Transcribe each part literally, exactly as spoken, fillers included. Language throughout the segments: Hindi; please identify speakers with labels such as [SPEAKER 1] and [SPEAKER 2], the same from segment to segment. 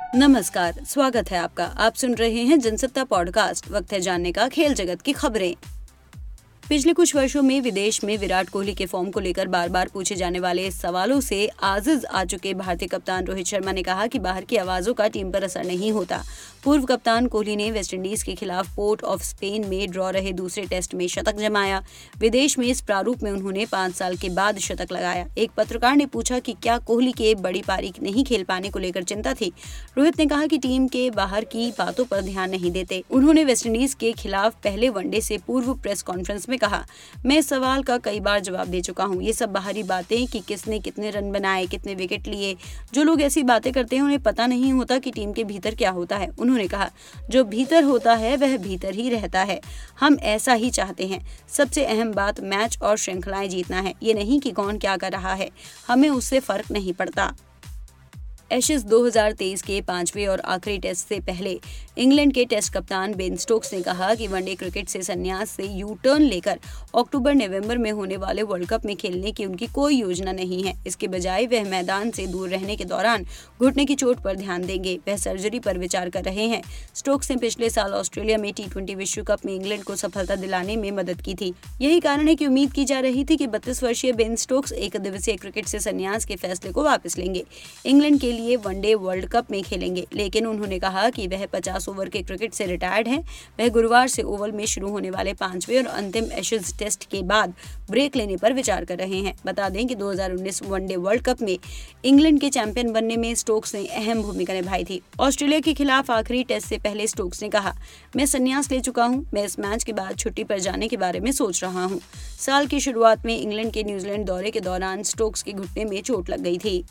[SPEAKER 1] नमस्कार, स्वागत है आपका। आप सुन रहे हैं जनसत्ता पॉडकास्ट। वक्त है जानने का खेल जगत की खबरें। पिछले कुछ वर्षों में विदेश में विराट कोहली के फॉर्म को लेकर बार बार पूछे जाने वाले सवालों से आजिज आ चुके भारतीय कप्तान रोहित शर्मा ने कहा कि बाहर की आवाजों का टीम पर असर नहीं होता। पूर्व कप्तान कोहली ने वेस्टइंडीज के खिलाफ पोर्ट ऑफ स्पेन में ड्रॉ रहे दूसरे टेस्ट में शतक जमाया। विदेश में इस प्रारूप में उन्होंने पांच साल के बाद शतक लगाया। एक पत्रकार ने पूछा कि क्या कोहली के बड़ी पारी नहीं खेल पाने को लेकर चिंता थी। रोहित ने कहा कि टीम के बाहर की बातों पर ध्यान नहीं देते। उन्होंने वेस्टइंडीज के खिलाफ पहले वनडे से पूर्व प्रेस कॉन्फ्रेंस में कहा, मैं इस सवाल का कई बार जवाब दे चुका हूँ। ये सब बाहरी बातें कि किसने कितने रन बनाए, कितने विकेट लिए, जो लोग ऐसी बातें करते हैं उन्हें पता नहीं होता कि टीम के भीतर क्या होता है। उन्होंने कहा, जो भीतर होता है वह भीतर ही रहता है। हम ऐसा ही चाहते हैं। सबसे अहम बात मैच और श्रृंखलाएं जीतना है, ये नहीं कि कौन क्या कर रहा है। हमें उससे फर्क नहीं पड़ता। एशेज दो हज़ार तेईस के पांचवें और आखिरी टेस्ट से पहले इंग्लैंड के टेस्ट कप्तान बेन स्टोक्स ने कहा कि वनडे क्रिकेट से संन्यास से यू टर्न लेकर अक्टूबर नवंबर में होने वाले वर्ल्ड कप में खेलने की उनकी कोई योजना नहीं है। इसके बजाय वह मैदान से दूर रहने के दौरान घुटने की चोट पर ध्यान देंगे। वह सर्जरी पर विचार कर रहे हैं। स्टोक्स ने पिछले साल ऑस्ट्रेलिया में टी ट्वेंटी विश्व कप में इंग्लैंड को सफलता दिलाने में मदद की थी। यही कारण है कि उम्मीद की जा रही थी कि बत्तीस वर्षीय बेन स्टोक्स एक दिवसीय क्रिकेट से संन्यास के फैसले को वापस लेंगे, इंग्लैंड के लिए वनडे वर्ल्ड कप में खेलेंगे। लेकिन उन्होंने कहा कि वह पचास ओवर के क्रिकेट से रिटायर्ड हैं। वह गुरुवार से ओवल में शुरू होने वाले पांचवें और अंतिम एशेज टेस्ट के बाद ब्रेक लेने पर विचार कर रहे हैं। बता दें कि दो हज़ार उन्नीस वनडे वर्ल्ड कप में इंग्लैंड के चैंपियन बनने में स्टोक्स ने अहम भूमिका निभाई थी। ऑस्ट्रेलिया के खिलाफ आखिरी टेस्ट से पहले स्टोक्स ने कहा, मैं संन्यास ले चुका हूं। मैं इस मैच के बाद छुट्टी पर जाने के बारे में सोच रहा हूं। साल की शुरुआत में इंग्लैंड के न्यूजीलैंड दौरे के दौरान स्टोक्स के घुटने में चोट लग गई थी।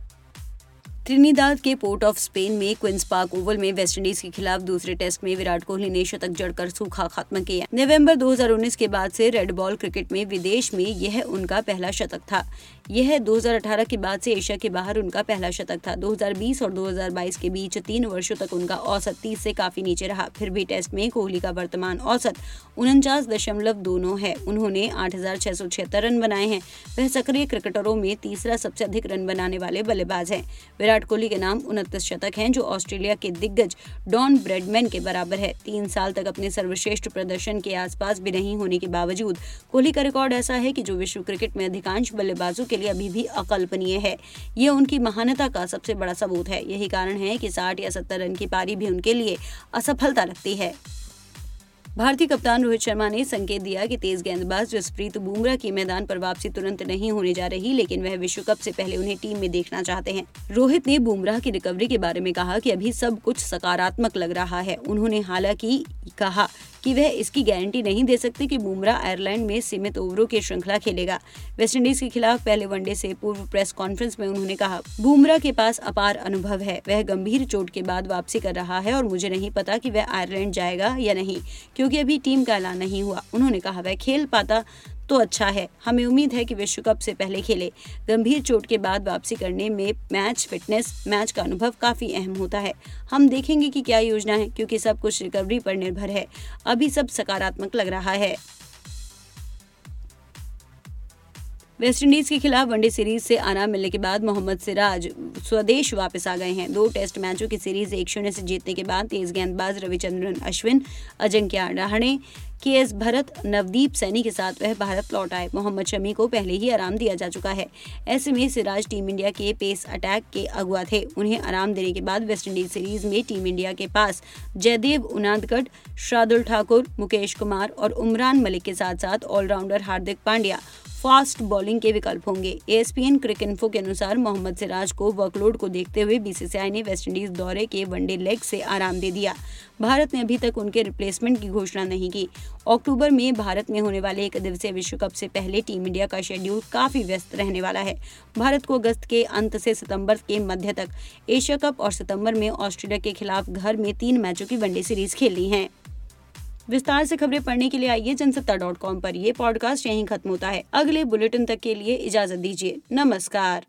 [SPEAKER 1] ट्रिनिदाद के पोर्ट ऑफ स्पेन में क्वींस पार्क ओवल में वेस्टइंडीज के खिलाफ दूसरे टेस्ट में विराट कोहली ने शतक जड़कर सूखा खत्म किया। नवंबर दो हज़ार उन्नीस के बाद से रेड बॉल क्रिकेट में विदेश में यह उनका पहला शतक था। यह दो हज़ार अठारह के बाद से एशिया के बाहर उनका पहला शतक था। दो हज़ार बीस और दो हज़ार बाईस के बीच तीन वर्षों तक उनका औसत तीस से काफी नीचे रहा। फिर भी टेस्ट में कोहली का वर्तमान औसत उनचास दशमलव दो नौ है। उन्होंने आठ हजार छह सौ छिहत्तर रन बनाए हैं। वह सक्रिय क्रिकेटरों में तीसरा सबसे अधिक रन बनाने वाले बल्लेबाज हैं। विराट कोहली के नाम उनतीस शतक हैं, जो ऑस्ट्रेलिया के दिग्गज डॉन ब्रैडमैन के बराबर है। तीन साल तक अपने सर्वश्रेष्ठ प्रदर्शन के आसपास भी नहीं होने के बावजूद कोहली का रिकॉर्ड ऐसा है कि जो विश्व क्रिकेट में अधिकांश बल्लेबाजों के लिए अभी भी अकल्पनीय है। ये उनकी महानता का सबसे बड़ा सबूत है। यही कारण है कि साठ या सत्तर रन की पारी भी उनके लिए असफलता लगती है। भारतीय कप्तान रोहित शर्मा ने संकेत दिया कि तेज गेंदबाज जसप्रीत बुमराह की मैदान पर वापसी तुरंत नहीं होने जा रही, लेकिन वह विश्व कप से पहले उन्हें टीम में देखना चाहते हैं। रोहित ने बुमराह की रिकवरी के बारे में कहा कि अभी सब कुछ सकारात्मक लग रहा है। उन्होंने हालांकि कहा कि वह इसकी गारंटी नहीं दे सकते कि बुमराह आयरलैंड में सीमित ओवरों की श्रृंखला खेलेगा। वेस्टइंडीज के खिलाफ पहले वनडे से पूर्व प्रेस कॉन्फ्रेंस में उन्होंने कहा, बुमराह के पास अपार अनुभव है। वह गंभीर चोट के बाद वापसी कर रहा है और मुझे नहीं पता कि वह आयरलैंड जाएगा या नहीं, क्योंकि अभी टीम का ऐलान नहीं हुआ। उन्होंने कहा, वह खेल पाता तो अच्छा है। हमें उम्मीद है कि विश्व कप से पहले खेले। गंभीर चोट के बाद वापसी करने में मैच फिटनेस, मैच का अनुभव काफी अहम होता है। हम देखेंगे कि क्या योजना है, क्योंकि सब कुछ रिकवरी पर निर्भर है। अभी सब सकारात्मक लग रहा है। वेस्टइंडीज के खिलाफ वनडे सीरीज से आराम मिलने के बाद मोहम्मद सिराज स्वदेश वापस आ गए हैं। दो टेस्ट मैचों की सीरीज एक शून्य से जीतने के बाद तेज गेंदबाज रविचंद्रन अश्विन, अजिंक्य रहाणे, के एस भरत, नवदीप सैनी के साथ वह भारत लौट आए। मोहम्मद शमी को पहले ही आराम दिया जा चुका है। ऐसे में सिराज टीम इंडिया के पेस अटैक के अगुआ थे। उन्हें आराम देने के बाद वेस्टइंडीज सीरीज में टीम इंडिया के पास जयदेव उनादकट, शार्दुल ठाकुर, मुकेश कुमार और उमरान मलिक के साथ साथ all rounder Hardik Pandya fast bowling के विकल्प होंगे। एएसपीएन क्रिक इन्फो के अनुसार मोहम्मद सिराज को वर्कलोड को देखते हुए बीसीसीआई ने वेस्टइंडीज दौरे के वनडे लेग से आराम दे दिया। भारत ने अभी तक उनके रिप्लेसमेंट की घोषणा नहीं की। अक्टूबर में भारत में होने वाले एक दिवसीय विश्व कप से पहले टीम इंडिया का शेड्यूल काफी व्यस्त रहने वाला है। भारत को अगस्त के अंत से सितंबर के मध्य तक एशिया कप और सितंबर में ऑस्ट्रेलिया के खिलाफ घर में तीन मैचों की वनडे सीरीज खेलनी है। विस्तार से खबरें पढ़ने के लिए आइए जनसत्ता डॉट कॉम पर। ये पॉडकास्ट यहीं खत्म होता है। अगले बुलेटिन तक के लिए इजाजत दीजिए। नमस्कार।